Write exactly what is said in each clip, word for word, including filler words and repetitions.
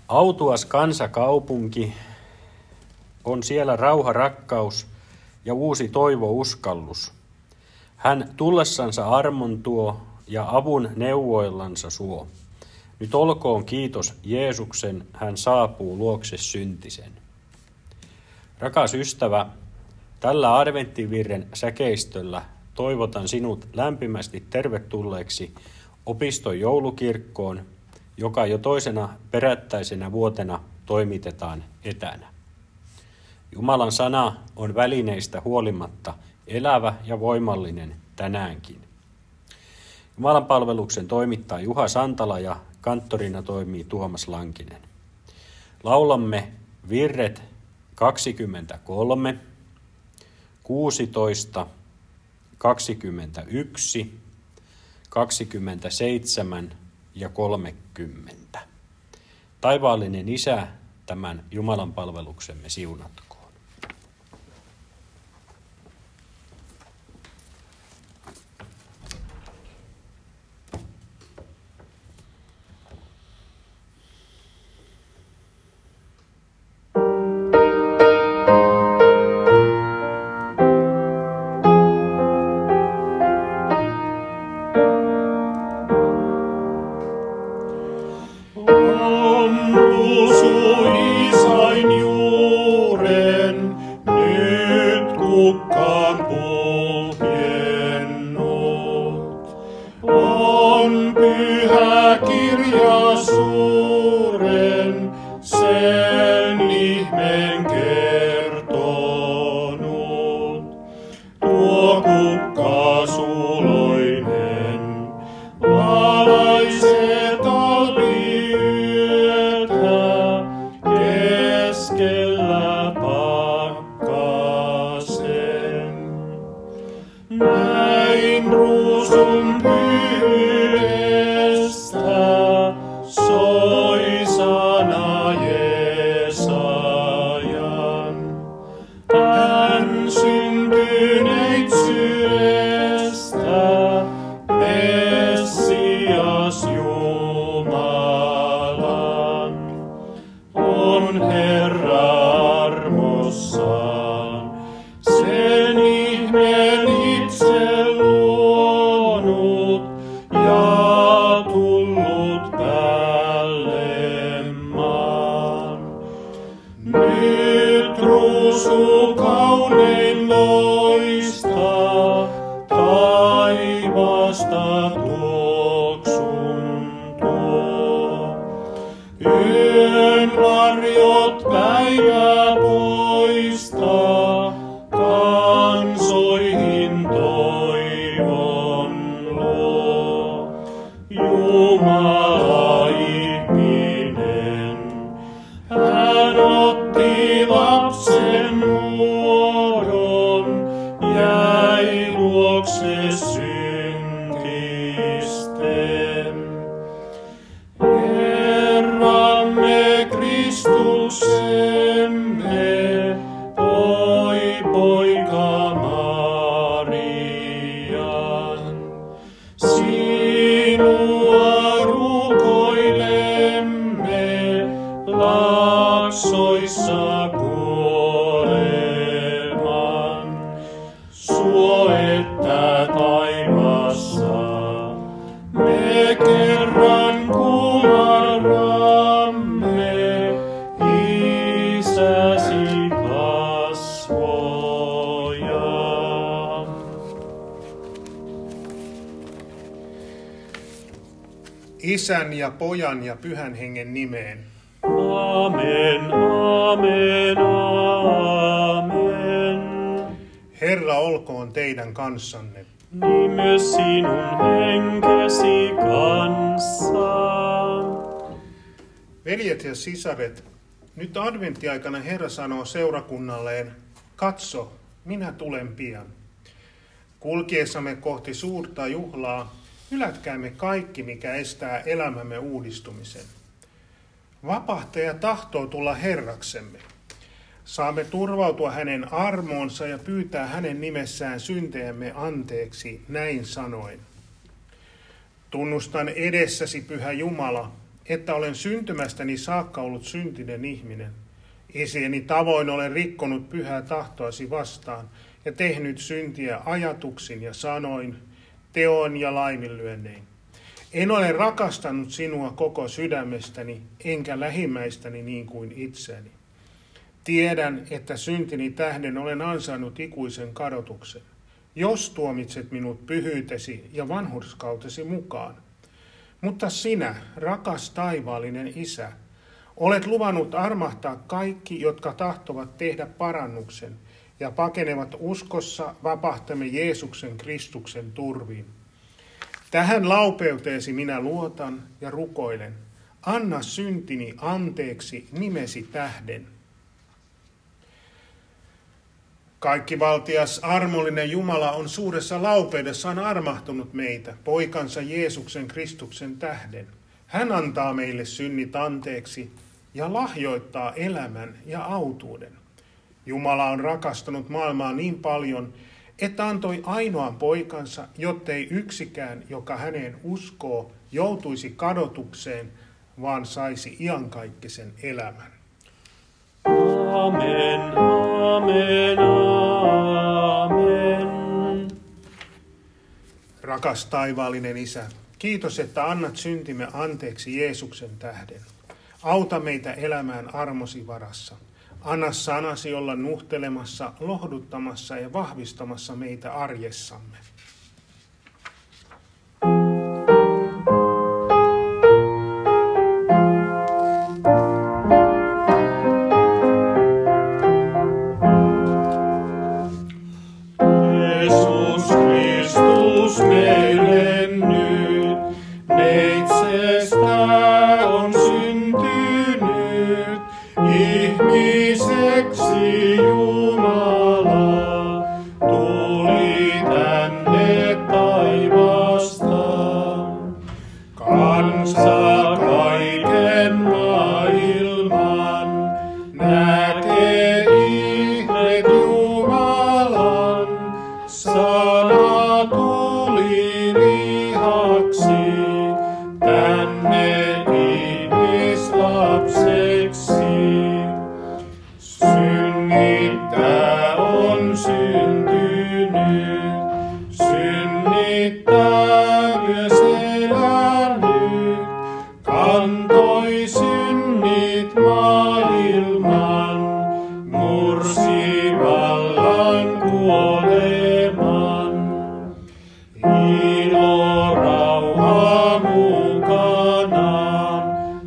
Autuas kansakaupunki, on siellä rauha, rakkaus ja uusi toivo, uskallus. Hän tullessansa armon tuo ja avun neuvoillansa suo. Nyt olkoon kiitos Jeesuksen, hän saapuu luokse syntisen. Rakas ystävä, tällä adventtivirren säkeistöllä toivotan sinut lämpimästi tervetulleeksi opiston joulukirkkoon, joka jo toisena perättäisenä vuotena toimitetaan etänä. Jumalan sana on välineistä huolimatta elävä ja voimallinen tänäänkin. Jumalan palveluksen toimittaa Juha Santala ja kanttorina toimii Tuomas Lankinen. Laulamme virret kaksikymmentäkolme, kuusitoista, kaksikymmentäyksi, kaksikymmentäseitsemän ja kolmekymmentä. Taivaallinen Isä, tämän Jumalan palveluksemme siunatkoon. Isän ja Pojan ja Pyhän Hengen nimeen. Amen, amen, amen. Herra olkoon teidän kanssanne. Niin myös sinun henkesi kanssa. Veljet ja sisaret, nyt adventtiaikana Herra sanoo seurakunnalleen, katso, minä tulen pian. Kulkiessamme kohti suurta juhlaa, hylätkäämme kaikki, mikä estää elämämme uudistumisen. Vapahtaja tahtoo tulla Herraksemme. Saamme turvautua hänen armoonsa ja pyytää hänen nimessään syntejämme anteeksi näin sanoen. Tunnustan edessäsi, Pyhä Jumala, että olen syntymästäni saakka ollut syntinen ihminen. Isieni tavoin olen rikkonut pyhää tahtoasi vastaan ja tehnyt syntiä ajatuksin ja sanoin, teon ja laiminlyönnein. En ole rakastanut sinua koko sydämestäni, enkä lähimmäistäni niin kuin itseäni. Tiedän, että syntini tähden olen ansainnut ikuisen kadotuksen. Jos tuomitset minut pyhyytesi ja vanhurskautesi mukaan. Mutta sinä, rakas taivaallinen Isä, olet luvannut armahtaa kaikki, jotka tahtovat tehdä parannuksen ja pakenevat uskossa vapahtamme Jeesuksen Kristuksen turviin. Tähän laupeuteesi minä luotan ja rukoilen. Anna syntini anteeksi nimesi tähden. Kaikkivaltias armollinen Jumala on suuressa laupeudessaan armahtunut meitä, poikansa Jeesuksen Kristuksen tähden. Hän antaa meille synnit anteeksi ja lahjoittaa elämän ja autuuden. Jumala on rakastanut maailmaa niin paljon, että antoi ainoan poikansa, jottei yksikään, joka häneen uskoo, joutuisi kadotukseen, vaan saisi iankaikkisen elämän. Amen, amen, amen. Rakas taivaallinen Isä, kiitos, että annat syntimme anteeksi Jeesuksen tähden. Auta meitä elämään armosi varassa. Anna sanasi olla nuhtelemassa, lohduttamassa ja vahvistamassa meitä arjessamme. Jeesus Kristus meille nyt, neitsestä on syntynyt, ihmiseksi Jumala tuli tänne taivaasta. Kansa kaiken maailman näkee ihmeet Jumalan, sana tuli lihaksi tänne ihmislapseksi. Synnittää on syntynyt, synnittää myös elänyt, kantoi synnit maailman, mursi vallan kuoleman. Ilo rauha mukanaan,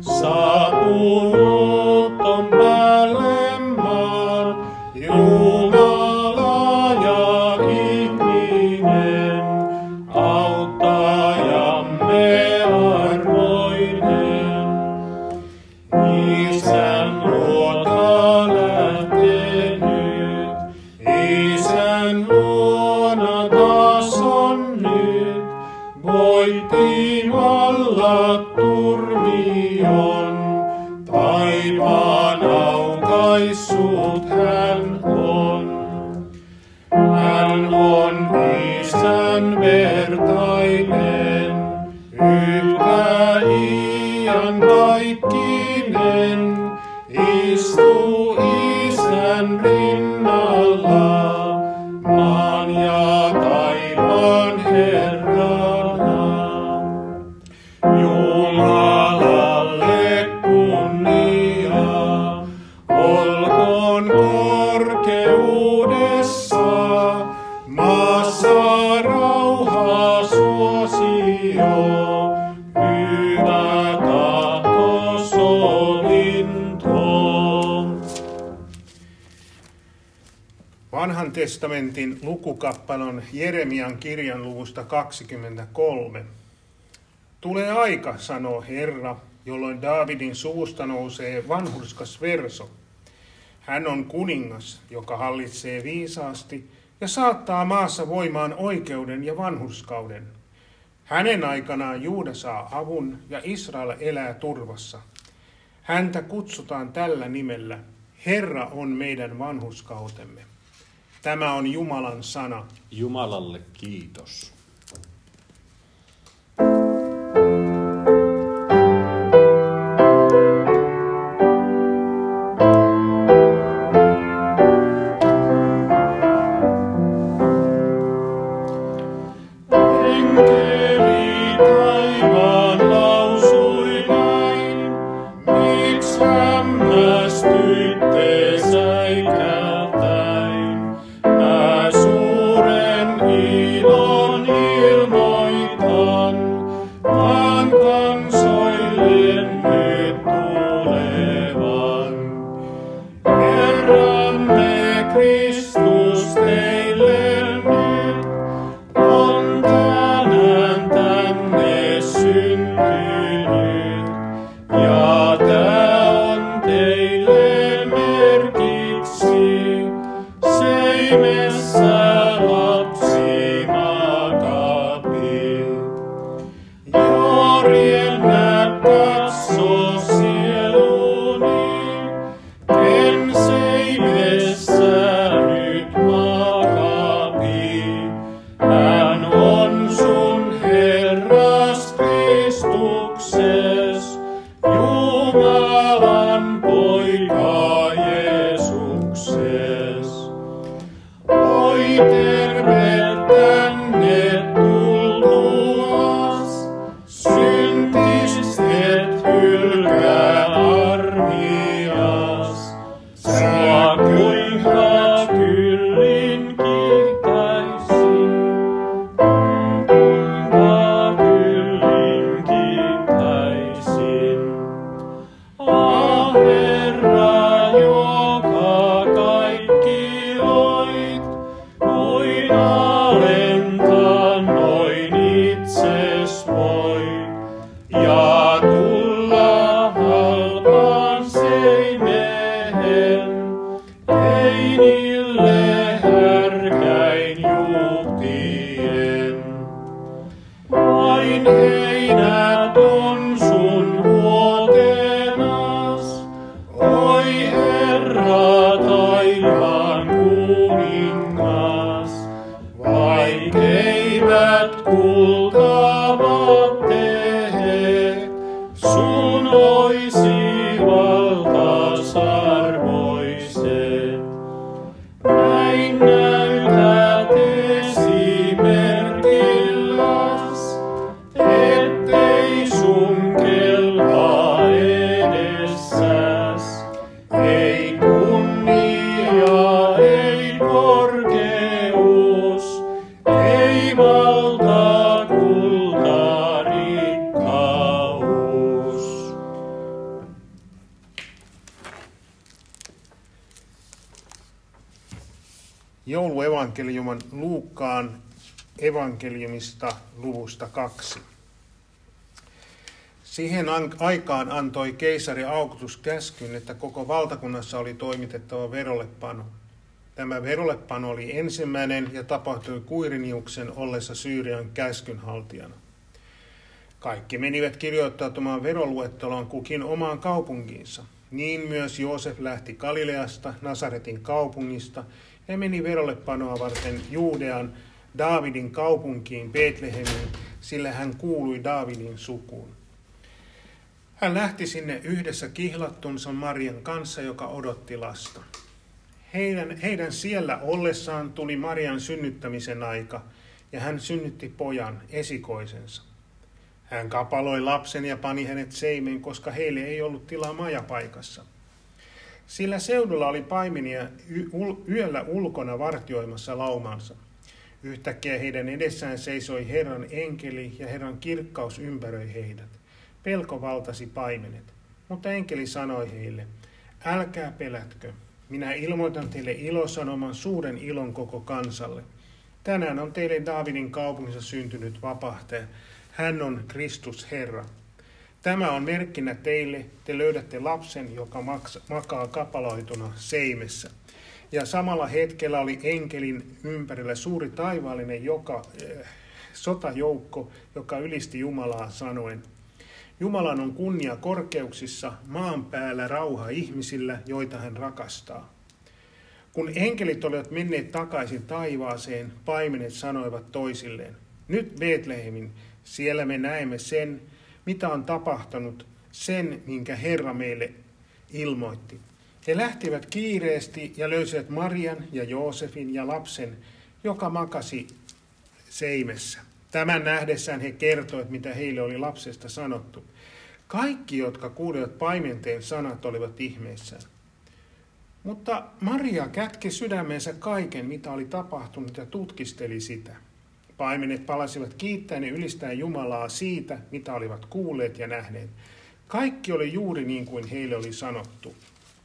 saapunut on päälle maan, Jumala ja ihminen, auttajamme armoinen. Isän luota lähtenyt, Isän luona taas on nyt, voitti vallat turmion, taivaan aukaissut hän on. Hän on Isän vertainen, yhtä iankaikkinen, istuu Isän rinnalla, maan ja taivaan Herrana. Jumalalle kunnia, olkoon korkeudessa, maassa rauha suosio, hyvä tahto sovinto. Vanhan testamentin lukukappalon Jeremian kirjan luvusta kaksikymmentäkolme. Tulee aika, sanoo Herra, jolloin Daavidin suusta nousee vanhurskas verso. Hän on kuningas, joka hallitsee viisaasti ja saattaa maassa voimaan oikeuden ja vanhurskauden. Hänen aikanaan Juuda saa avun ja Israel elää turvassa. Häntä kutsutaan tällä nimellä. Herra on meidän vanhurskautemme. Tämä on Jumalan sana. Jumalalle kiitos. sun oisi valtasarvoiset. Näin näytät esimerkilläs, ettei sun kelpaa edessäs. Ei kunnia, ei korkeus, ei valta, kulta, rikkaus. Jouluevankeliuman Luukkaan evankeliumista luvusta kaksi. Siihen aikaan antoi keisari Augustus käskyn, että koko valtakunnassa oli toimitettava verollepano. Tämä verollepano oli ensimmäinen ja tapahtui Kuiriniuksen ollessa Syyrian käskynhaltijana. Kaikki menivät kirjoittautumaan veroluetteloon kukin omaan kaupunkiinsa. Niin myös Joosef lähti Galileasta, Nasaretin kaupungista, ja meni verollepanoa varten Juudean Daavidin kaupunkiin Betlehemiin, sillä hän kuului Daavidin sukuun. Hän lähti sinne yhdessä kihlattunsa Marian kanssa, joka odotti lasta. Heidän, heidän siellä ollessaan tuli Marian synnyttämisen aika, ja hän synnytti pojan, esikoisensa. Hän kapaloi lapsen ja pani hänet seimeen, koska heille ei ollut tilaa majapaikassa. Sillä seudulla oli paimenia yöllä ulkona vartioimassa laumansa. Yhtäkkiä heidän edessään seisoi Herran enkeli ja Herran kirkkaus ympäröi heidät. Pelko valtasi paimenet, mutta enkeli sanoi heille, älkää pelätkö, minä ilmoitan teille ilosanoman suuren ilon koko kansalle. Tänään on teille Daavidin kaupungissa syntynyt vapahtaja, hän on Kristus Herra. Tämä on merkkinä teille, te löydätte lapsen, joka maksa, makaa kapaloituna seimessä. Ja samalla hetkellä oli enkelin ympärillä suuri taivaallinen joka, äh, sotajoukko, joka ylisti Jumalaa sanoen, Jumalan on kunnia korkeuksissa, maan päällä rauha ihmisillä, joita hän rakastaa. Kun enkelit olivat menneet takaisin taivaaseen, paimenet sanoivat toisilleen, nyt Betlehemin, siellä me näemme sen, mitä on tapahtunut, sen, minkä Herra meille ilmoitti. He lähtivät kiireesti ja löysivät Marian ja Joosefin ja lapsen, joka makasi seimessä. Tämän nähdessään he kertoivat, mitä heille oli lapsesta sanottu. Kaikki, jotka kuulivat paimenteen sanat, olivat ihmeissään. Mutta Maria kätki sydämensä kaiken, mitä oli tapahtunut, ja tutkisteli sitä. Paimenet palasivat kiittäen ja ylistäen Jumalaa siitä, mitä olivat kuulleet ja nähneet. Kaikki oli juuri niin kuin heille oli sanottu.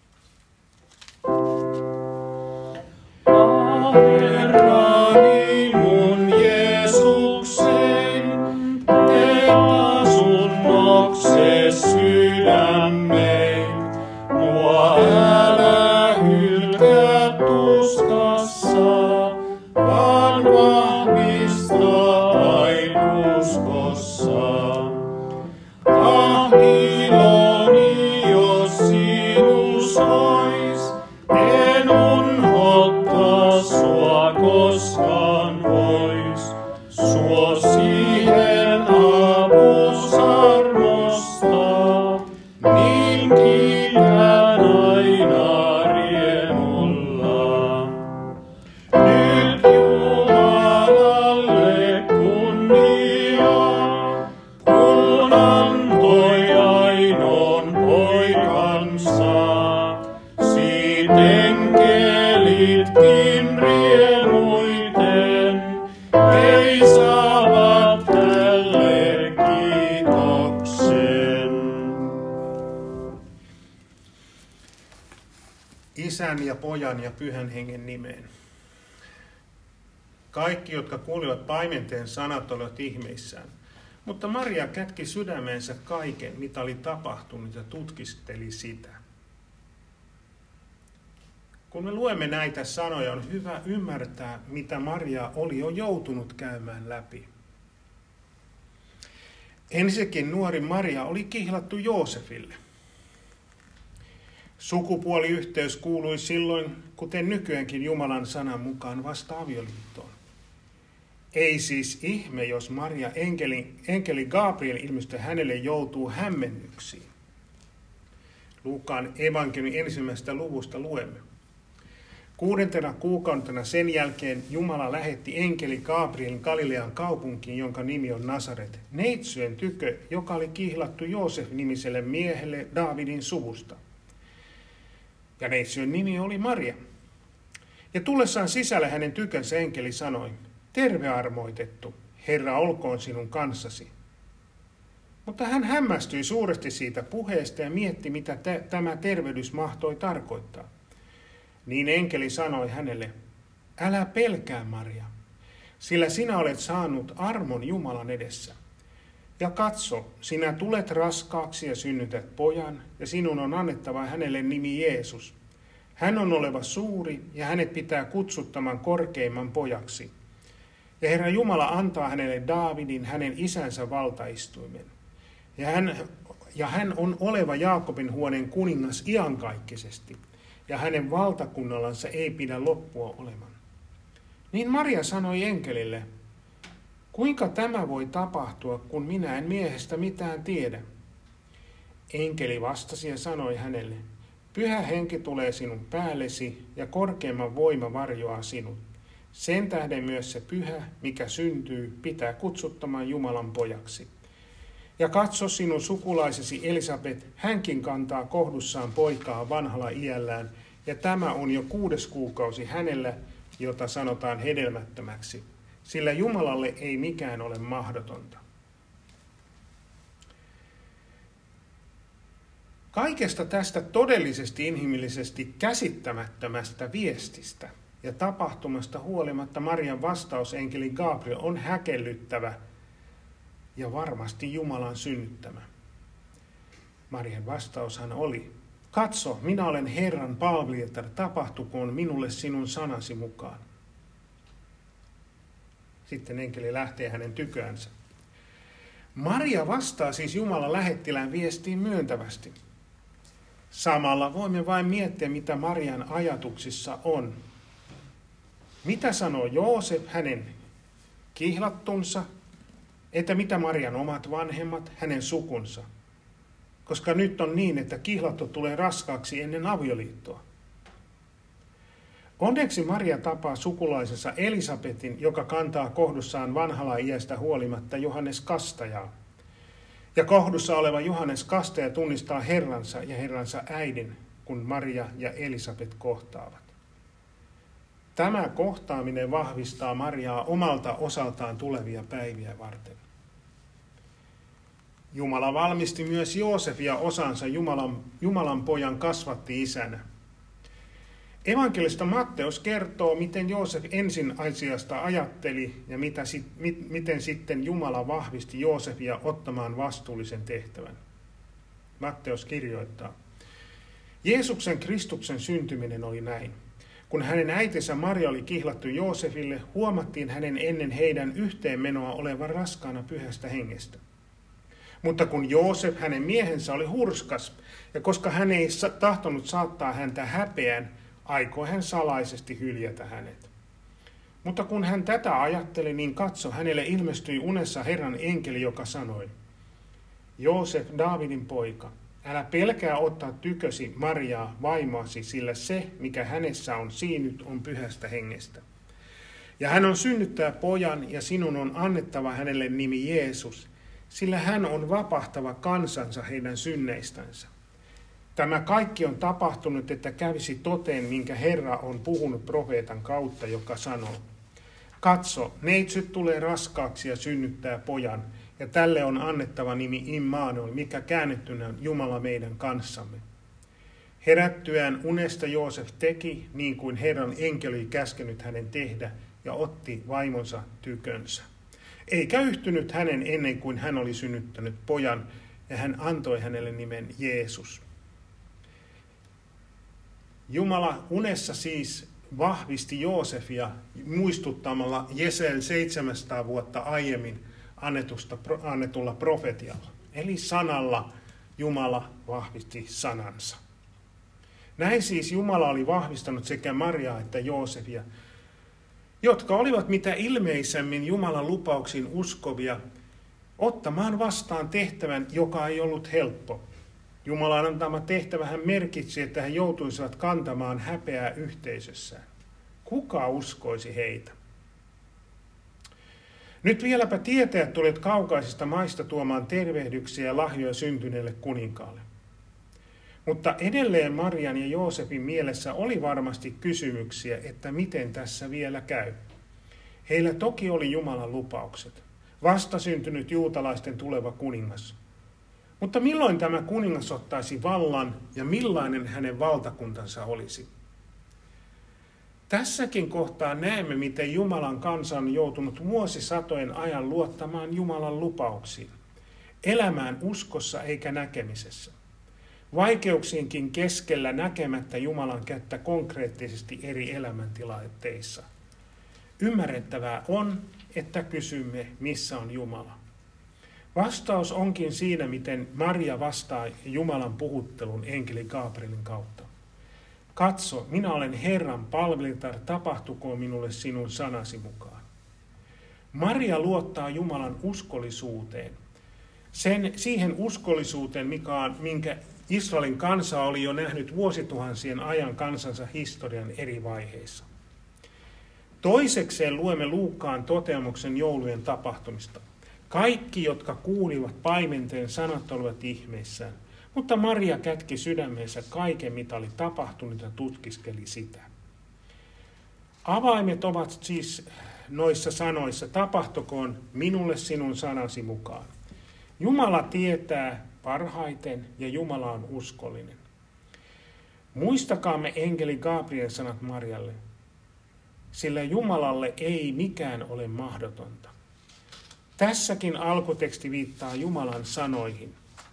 Herrani mun Jeesuksen, teetä sun nokse sydämeen. Mua älä hylkää tuskassa, vaan vahvista vain uskossa. Ah, iloni, jos sinus ois, en unhottaa sua koskaan vois. Suo siihen avus armosta, niin kiitän aina riemulla. Nyt Jumalalle kunnia, kun antoi ainoan poikansa. Siit enkelitkin riemuiten veisaavat tälle kiitoksen. Isän ja Pojan ja Pyhän Hengen nimeen. Kaikki, jotka kuulivat paimenteen sanat, olivat ihmeissään. Mutta Maria kätki sydämensä kaiken, mitä oli tapahtunut, ja tutkisteli sitä. Kun me luemme näitä sanoja, on hyvä ymmärtää, mitä Maria oli jo joutunut käymään läpi. Ensinnäkin nuori Maria oli kihlattu Joosefille. Sukupuoliyhteys kuului silloin, kuten nykyäänkin Jumalan sanan mukaan, vasta avioliittoon. Ei siis ihme, jos Maria enkeli, enkeli Gabriel ilmestyi hänelle joutuu hämmennyksiin. Luukaan evankeliumin ensimmäisestä luvusta luemme. Kuudentena kuukautena sen jälkeen Jumala lähetti enkeli Gabrielin Galilean kaupunkiin, jonka nimi on Nasaret, neitsyön tykö, joka oli kihlattu Joosef-nimiselle miehelle Daavidin suvusta. Ja neitsyön nimi oli Maria. Ja tullessaan sisälle hänen tykönsä enkeli sanoi, terve armoitettu, Herra olkoon sinun kanssasi. Mutta hän hämmästyi suuresti siitä puheesta ja mietti, mitä t- tämä tervehdys mahtoi tarkoittaa. Niin enkeli sanoi hänelle, älä pelkää Maria, sillä sinä olet saanut armon Jumalan edessä. Ja katso, sinä tulet raskaaksi ja synnytät pojan, ja sinun on annettava hänelle nimi Jeesus. Hän on oleva suuri, ja hänet pitää kutsuttaman korkeimman pojaksi. Ja Herra Jumala antaa hänelle Daavidin, hänen isänsä valtaistuimen. Ja hän, ja hän on oleva Jaakobin huoneen kuningas iankaikkisesti, ja hänen valtakunnallansa ei pidä loppua oleman. Niin Maria sanoi enkelille, kuinka tämä voi tapahtua, kun minä en miehestä mitään tiedä? Enkeli vastasi ja sanoi hänelle, Pyhä Henki tulee sinun päällesi ja korkeimman voima varjoaa sinut. Sen tähden myös se pyhä, mikä syntyy, pitää kutsuttamaan Jumalan pojaksi. Ja katso sinun sukulaisesi Elisabet, hänkin kantaa kohdussaan poikaa vanhalla iällään, ja tämä on jo kuudes kuukausi hänellä, jota sanotaan hedelmättömäksi, sillä Jumalalle ei mikään ole mahdotonta. Kaikesta tästä todellisesti inhimillisesti käsittämättömästä viestistä ja tapahtumasta huolimatta Marian vastaus enkeli Gabriel on häkellyttävä ja varmasti Jumalan synnyttämä. Marian vastaushan oli, katso, minä olen Herran palvelijatar, tapahtukoon minulle sinun sanasi mukaan. Sitten enkeli lähtee hänen tyköänsä. Maria vastaa siis Jumalan lähettilään viestiin myöntävästi. Samalla voimme vain miettiä, mitä Marian ajatuksissa on. Mitä sanoo Joosef hänen kihlattunsa, että mitä Marian omat vanhemmat, hänen sukunsa. Koska nyt on niin, että kihlattu tulee raskaaksi ennen avioliittoa. Onneksi Maria tapaa sukulaisensa Elisabetin, joka kantaa kohdussaan vanhalla iästä huolimatta Johannes Kastajaa. Ja kohdussa oleva Johannes Kastaja tunnistaa Herransa ja Herransa äidin, kun Maria ja Elisabet kohtaavat. Tämä kohtaaminen vahvistaa Mariaa omalta osaltaan tulevia päiviä varten. Jumala valmisti myös Joosefia osansa Jumalan, Jumalan pojan kasvatti isänä. Evankelista Matteus kertoo, miten Joosef ensin asiasta ajatteli ja mitä, mit, miten sitten Jumala vahvisti Joosefia ottamaan vastuullisen tehtävän. Matteus kirjoittaa, Jeesuksen Kristuksen syntyminen oli näin. Kun hänen äitinsä Maria oli kihlattu Joosefille, huomattiin hänen ennen heidän yhteenmenoa olevan raskaana pyhästä hengestä. Mutta kun Joosef, hänen miehensä, oli hurskas, ja koska hän ei tahtonut saattaa häntä häpeään, aikoi hän salaisesti hyljätä hänet. Mutta kun hän tätä ajatteli, niin katso, hänelle ilmestyi unessa Herran enkeli, joka sanoi, Joosef, Daavidin poika, älä pelkää ottaa tykösi Mariaa vaimoasi, sillä se, mikä hänessä on siinyt, on pyhästä hengestä. Ja hän on synnyttää pojan, ja sinun on annettava hänelle nimi Jeesus, sillä hän on vapahtava kansansa heidän synneistänsä. Tämä kaikki on tapahtunut, että kävisi toteen, minkä Herra on puhunut profeetan kautta, joka sanoo, katso, neitsyt tulee raskaaksi ja synnyttää pojan, ja tälle on annettava nimi Immanuel, mikä käännettynä on Jumala meidän kanssamme. Herättyään unesta Joosef teki niin kuin Herran enkeli käskenyt hänen tehdä, ja otti vaimonsa tykönsä. Eikä yhtynyt hänen ennen kuin hän oli synnyttänyt pojan, ja hän antoi hänelle nimen Jeesus. Jumala unessa siis vahvisti Joosefia muistuttamalla Jeseen seitsemänsataa vuotta aiemmin annetusta, annetulla profetialla. Eli sanalla Jumala vahvisti sanansa. Näin siis Jumala oli vahvistanut sekä Mariaa että Joosefia. jotka olivat mitä ilmeisemmin Jumalan lupauksiin uskovia, ottamaan vastaan tehtävän, joka ei ollut helppo. Jumalan antama tehtävähän merkitsi, että he joutuisivat kantamaan häpeää yhteisössään. Kuka uskoisi heitä? Nyt vieläpä tietäjät tulivat kaukaisista maista tuomaan tervehdyksiä ja lahjoja syntyneelle kuninkaalle. Mutta edelleen Marian ja Joosefin mielessä oli varmasti kysymyksiä, että miten tässä vielä käy. Heillä toki oli Jumalan lupaukset, vastasyntynyt juutalaisten tuleva kuningas. Mutta milloin tämä kuningas ottaisi vallan ja millainen hänen valtakuntansa olisi? Tässäkin kohtaa näemme, miten Jumalan kansa on joutunut vuosisatojen ajan luottamaan Jumalan lupauksiin, elämään uskossa eikä näkemisessä. Vaikeuksiinkin keskellä näkemättä Jumalan kättä konkreettisesti eri elämäntilanteissa. Ymmärrettävää on, että kysymme, missä on Jumala. Vastaus onkin siinä, miten Maria vastaa Jumalan puhuttelun enkeli Gabrielin kautta. Katso, minä olen Herran palvelijatar, tapahtukoon minulle sinun sanasi mukaan. Maria luottaa Jumalan uskollisuuteen. Sen, siihen uskollisuuteen, mikä on, minkä Israelin kansa oli jo nähnyt vuosituhansien ajan kansansa historian eri vaiheissa. Toisekseen luemme Luukkaan toteamuksen joulujen tapahtumista. Kaikki, jotka kuulivat paimenteen sanat, olivat ihmeissään, mutta Maria kätki sydämeensä kaiken, mitä oli tapahtunut ja tutkiskeli sitä. Avaimet ovat siis noissa sanoissa, tapahtukoon minulle sinun sanasi mukaan. Jumala tietää parhaiten ja Jumala on uskollinen. Muistakaamme enkeli Gabrielin sanat Marialle, sillä Jumalalle ei mikään ole mahdotonta. Tässäkin alkuteksti viittaa Jumalan sanoihin.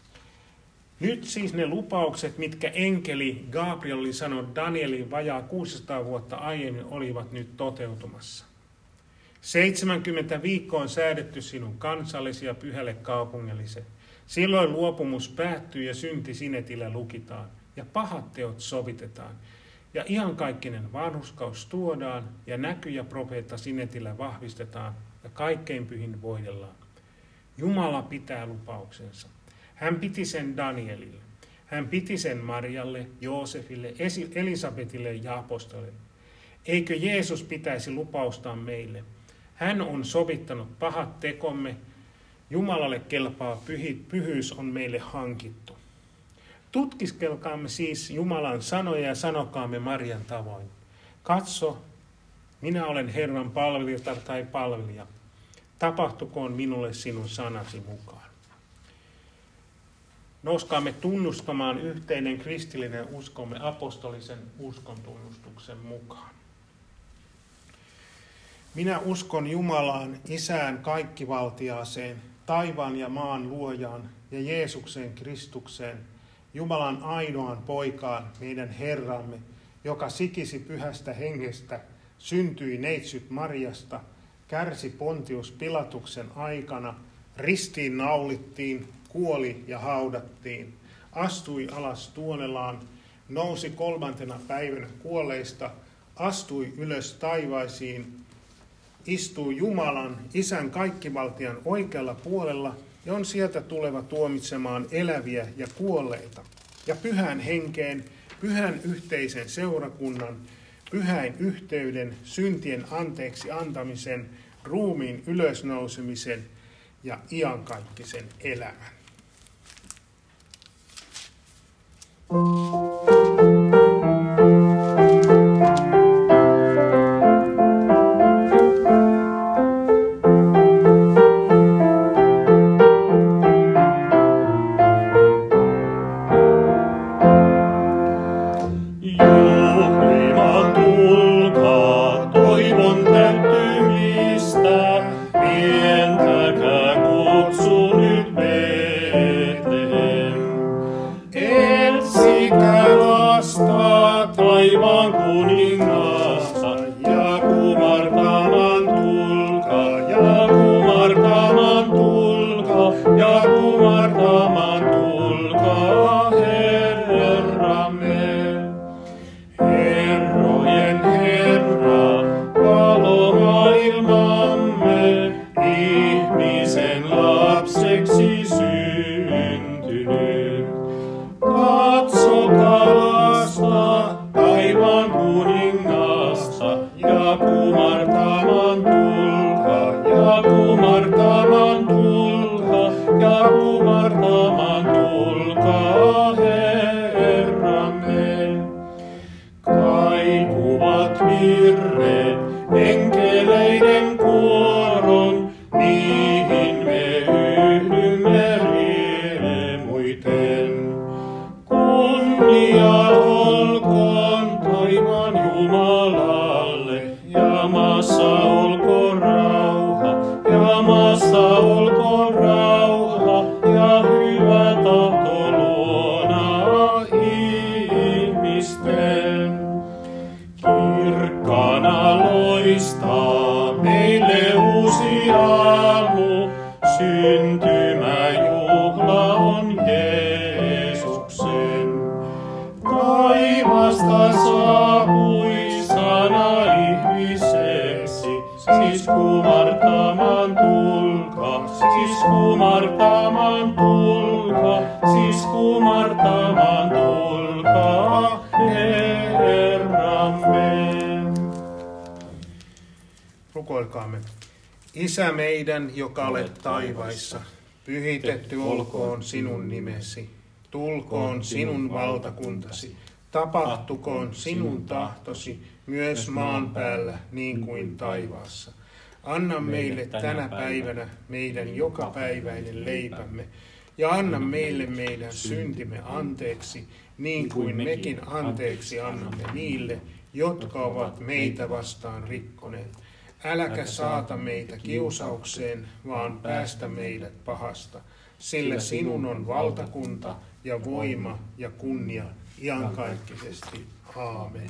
Nyt siis ne lupaukset, mitkä enkeli Gabriel oli sanonut Danielin vajaa kuusisataa vuotta aiemmin, olivat nyt toteutumassa. seitsemänkymmentä viikkoa on säädetty sinun kansallesi ja pyhälle kaupungillise. Silloin luopumus päättyy ja synti sinetillä lukitaan ja pahat teot sovitetaan. Ja iankaikkinen vanhurskaus tuodaan ja näky ja profeetta sinetillä vahvistetaan ja kaikkein pyhin voidellaan. Jumala pitää lupauksensa. Hän piti sen Danielille. Hän piti sen Marialle, Joosefille, Elisabetille ja apostolille. Eikö Jeesus pitäisi lupaustaan meille? Hän on sovittanut pahat tekomme. Jumalalle kelpaa pyhi, pyhyys on meille hankittu. Tutkiskelkaamme siis Jumalan sanoja ja sanokaamme Marian tavoin. Katso, minä olen Herran palvelijatar tai palvelija. Tapahtukoon minulle sinun sanasi mukaan. Nouskaamme tunnustamaan yhteinen kristillinen uskomme apostolisen uskon tunnustuksen mukaan. Minä uskon Jumalaan, Isään kaikkivaltiaaseen, taivaan ja maan luojaan ja Jeesukseen Kristukseen, Jumalan ainoaan poikaan, meidän Herramme, joka sikisi pyhästä hengestä, syntyi neitsyt Mariasta, kärsi Pontius Pilatuksen aikana, ristiin naulittiin, kuoli ja haudattiin, astui alas tuonelaan, nousi kolmantena päivänä kuolleista, astui ylös taivaisiin, istui Jumalan, Isän kaikkivaltian oikealla puolella ja on sieltä tuleva tuomitsemaan eläviä ja kuolleita. Ja pyhän henkeen, pyhän yhteisen seurakunnan, pyhäin yhteyden, syntien anteeksi antamisen, ruumiin ylösnousemisen ja iankaikkisen elämän. Pientäkää kutsu nyt meille. Herramme. Kaikuvat virret, enkeleiden kuoron, niihin me yhdymme riemuiten. Kunnia olkoon taivaan Jumalalle, ja maassa olkoon rauha, ja maassa olkoon rauha, ja hyvä tahto luona ihmisten. Kirkkana loistaa meille uusi aamu, syntymäjuhla on Jeesuksen. Taivasta saapui sana ihmiseksi, siis kumartamaan tulkaa, siis kumartamaan tulkaa, siis kumartamaan tulkaa, Herramme. Rukoilkaamme. Isä meidän, joka olet taivaissa, pyhitetty olkoon sinun nimesi. Tulkoon sinun valtakuntasi. Tapahtukoon sinun tahtosi myös maan päällä niin kuin taivaassa. Anna meille tänä päivänä meidän jokapäiväinen leipämme ja anna meille meidän syntimme anteeksi, niin kuin mekin anteeksi annamme niille, jotka ovat meitä vastaan rikkoneet. Äläkä saata meitä kiusaukseen, vaan päästä meidät pahasta, sillä sinun on valtakunta ja voima ja kunnia iankaikkisesti. Aamen.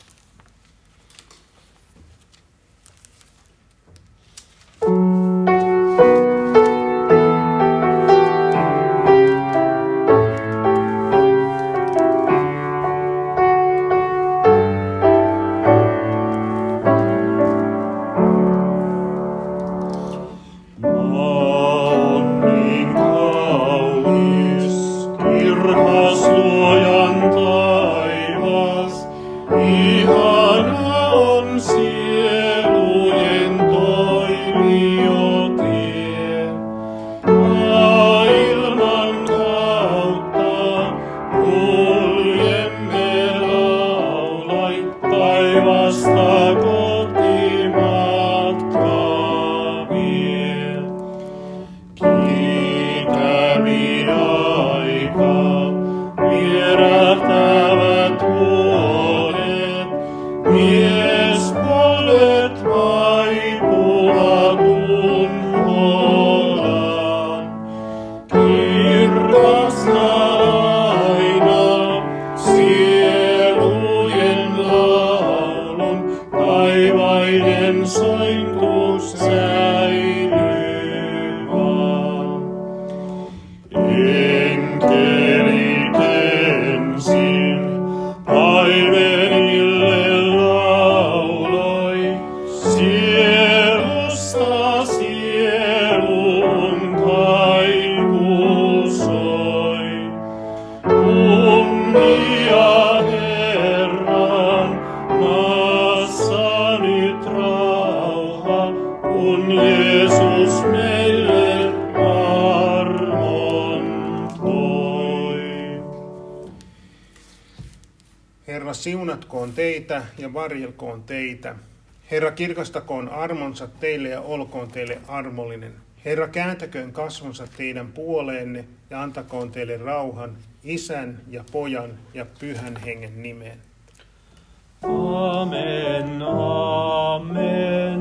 Herra, siunatkoon teitä ja varjelkoon teitä. Herra, kirkastakoon armonsa teille ja olkoon teille armollinen. Herra, kääntäköön kasvonsa teidän puoleenne ja antakoon teille rauhan Isän ja Pojan ja Pyhän Hengen nimeen. Amen, amen.